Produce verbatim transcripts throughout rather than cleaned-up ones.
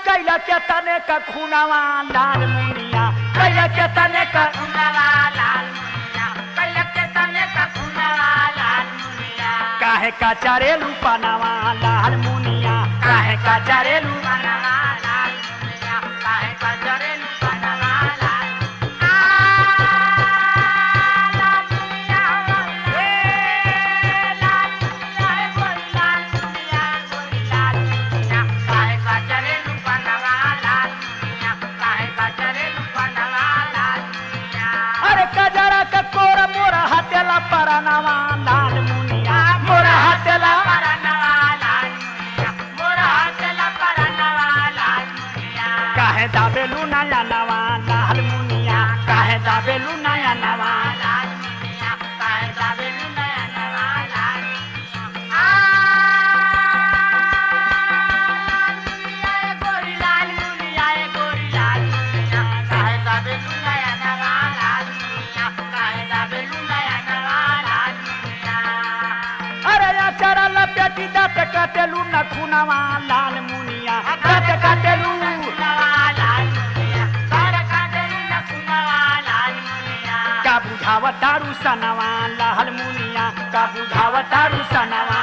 कैला के तने का खूनवा लाल मुनिया कैला के तने का खूनवा लाल मुनिया कैला के तने का खूनवा लाल मुनिया काहे का चरेलू पनवा लाल मुनिया काहे का चरेलू पनवा लाल मुनिया काहे का चरेलू पनवा लाल आ लाल मुनिया ए लाल मुनिया ए गोरी लाल मुनिया गोरी लाल मुनिया काहे का चरेलू पनवा लाल मुनिया काहे का चरेलू पनवा लाल मुनिया अरे कजरा का कोरा मोरा हतेला परनवा लाल मुनिया मोरा हतेला परनवा लाल मुनिया मोरा हतेला परनवा लाल मुनिया काहे दाबेलू नया नवा लाल मुनिया काहे दाबेलू नया नवा लाल मुनिया काहे दाबेलू नया नवा लाल आ लाल मुनिया ए गोरी लाल मुनिया ए गोरी लाल मुनिया काहे दाबेलू नया नवा लाल मुनिया काहे दाबेलू नया नवा लाल मुनिया अरे या चरा लपेटी दात काटेलू न खूनवा लाल मुनिया दात काटेलू का बुझावा दारू सनवा लाल मुनिया का बुझावा दारू सनवा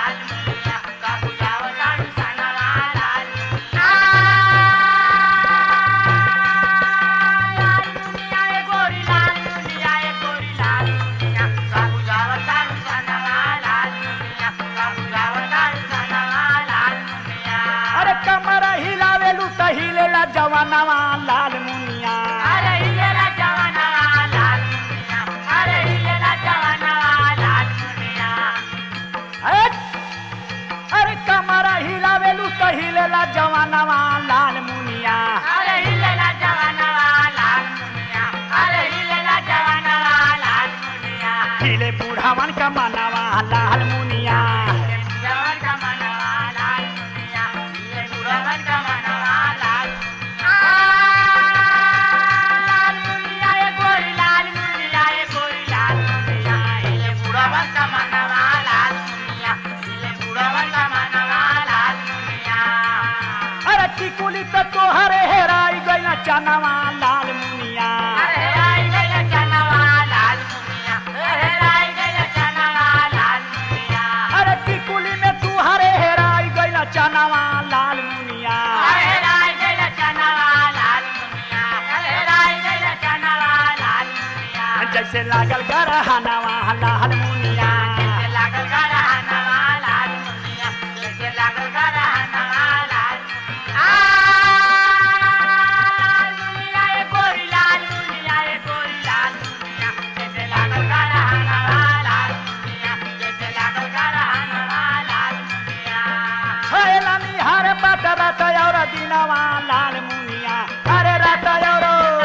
अरे कमर हिलावेलू त हिलेला जवानवा लाल मुनिया अरे हिलेला जवानवा लाल मुनिया अरे हिलेला जवानवा लाल मुनिया अरे अरे कमर हिलावेलू त हिलेला जवानवा लाल मुनिया अरे हिलेला जवानवा लाल मुनिया अरे हिलेला जवानवा लाल मुनिया हिले बूढ़ावन का मनवा लाल मुनिया जवान का मनवा लाल मुनिया हिले बुढ़ावन का मनवा लाल आ लाल मुनिया ए गोरी लाल मुनिया ए गोरी लाल मुनिया हिले बुढ़ावन का मनवा लाल मुनिया हिले बुढ़ावन का मनवा लाल मुनिया अरे टिकुली पे तोहरे हेराई गई चनवा लाल मुनिया अरे राई गया चनवा लाल मुनिया अरे राई गया चनवा लाल मुनिया अरे टिकुली में तुहरे हेराई गई चनवा लाल मुनिया अरे राई गया चनवा लाल मुनिया अरे राई गया चनवा लाल मुनिया जैसे लागल गरहनवा लाल मुनिया जैसे लागल गरहनवा लाल मुनिया जैसे लागल गरहनवा लाल आ लाल मुनिया ए गोरी लाल मुनिया ए गोरी लाल मुनिया जैसे लागल गरहनवा लाल मुनिया जैसे लागल गरहनवा लाल मुनिया छैला निहार बाट रात और दिनवा लाल मुनिया अरे रात और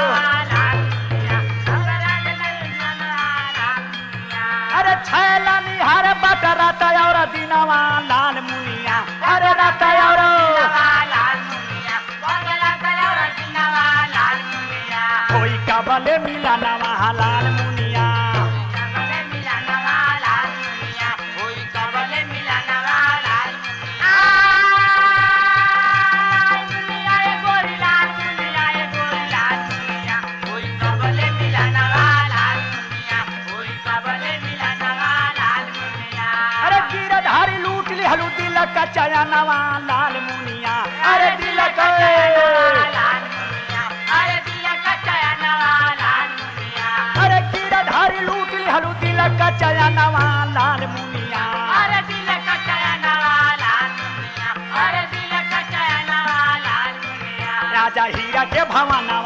अरे छैला निहार बाट रात और दिनवा लाल मुनिया अरे रात और कोई कबले मिला नवा लाल मुनिया अरे गिरधारी लूट ली हलू दिल का चयनवा लाल मुनिया अरे दिल का अरे गिरधारी लूट ली हलू दिल का चयनवा लाल मुनिया अरे दिल का चयनवा लाल मुनिया अरे दिल का चयनवा लाल मुनिया राजा हीरा के भवनवा